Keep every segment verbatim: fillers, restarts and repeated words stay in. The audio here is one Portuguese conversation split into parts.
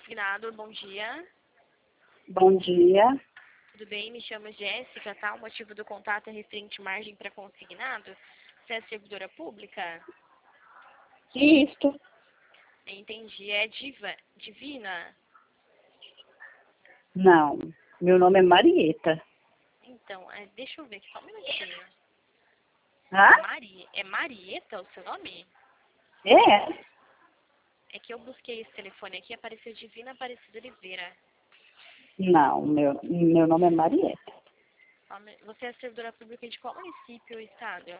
consignado, bom dia. Bom dia. Tudo bem? Me chamo Jéssica, tá? O motivo do contato é referente margem para consignado. Você é servidora pública? Isto. Entendi. É diva, divina? Não. Meu nome é Marieta. Então, é, deixa eu ver aqui só um minutinho. Hã? É, Mari, é Marieta o seu nome? É? É que eu busquei esse telefone aqui e apareceu Divina Aparecida Oliveira. Não, meu, meu nome é Marieta. Você é servidora pública de qual município ou estado?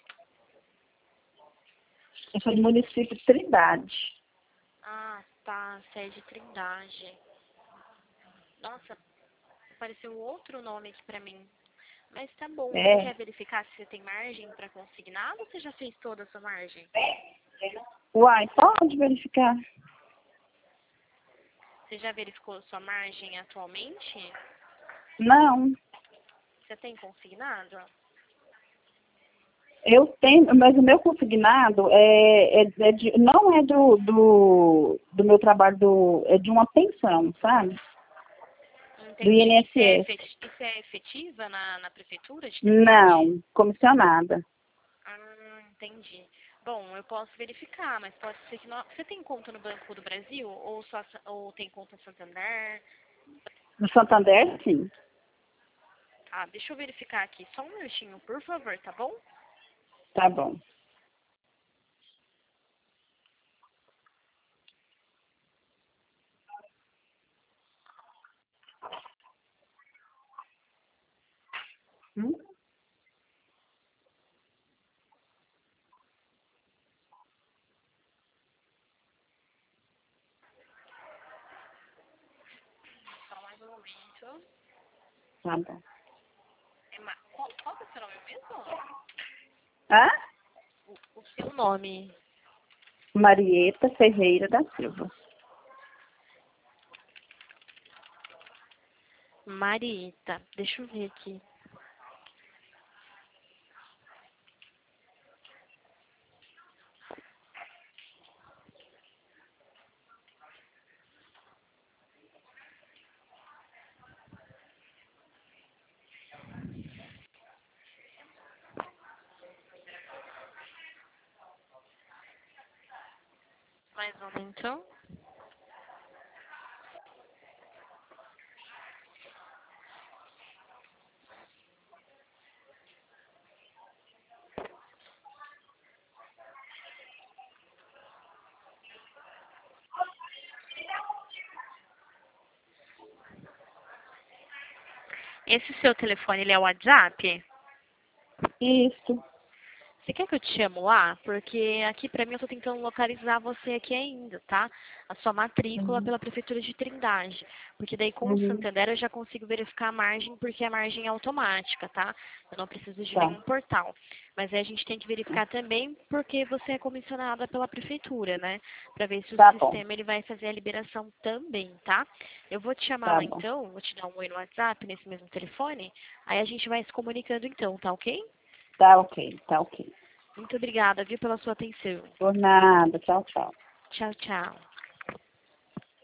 Eu sou do município de Trindade. Ah, tá. Você é de Trindade. Nossa, apareceu outro nome aqui pra mim. Mas tá bom. Você É. quer verificar se você tem margem para consignado ou você já fez toda a sua margem? Uai, pode verificar. Você já verificou sua margem atualmente? Não. Você tem consignado? Eu tenho, mas o meu consignado é, é, é de, não é do, do, do meu trabalho, do, é de uma pensão, sabe? Do Entendi. Isso é, I N S S. efet- isso é efetiva na, na prefeitura de Trindade? Não, comissionada. Ah, entendi. Bom, eu posso verificar, mas pode ser que não. Você tem conta no Banco do Brasil ou só ou tem conta no Santander? No Santander, sim. Ah, deixa eu verificar aqui. Só um minutinho, por favor, tá bom? Tá bom. Hum? Só mais um momento. Tá bom. É ma... qual, qual que é o seu nome mesmo? Hã? O, o seu nome. Marieta Ferreira da Silva. Marieta. Deixa eu ver aqui. Mais um momento. Esse seu telefone, ele é o WhatsApp? Isso. Você quer que eu te chamo lá? Porque aqui pra mim eu tô tentando localizar você aqui ainda, tá? A sua matrícula Uhum. pela Prefeitura de Trindade. Porque daí com o Uhum. Santander eu já consigo verificar a margem, porque a margem é automática, tá? Eu não preciso de Tá. nenhum portal. Mas aí a gente tem que verificar também porque você é comissionada pela Prefeitura, né? Pra ver se o Tá bom. sistema ele vai fazer a liberação também, tá? Eu vou te chamar Tá lá bom. então, vou te dar um oi no WhatsApp, nesse mesmo telefone. Aí a gente vai se comunicando então, tá ok? Tá ok. Tá ok. Muito obrigada, viu, pela sua atenção. Por nada. Tchau, tchau. Tchau, tchau.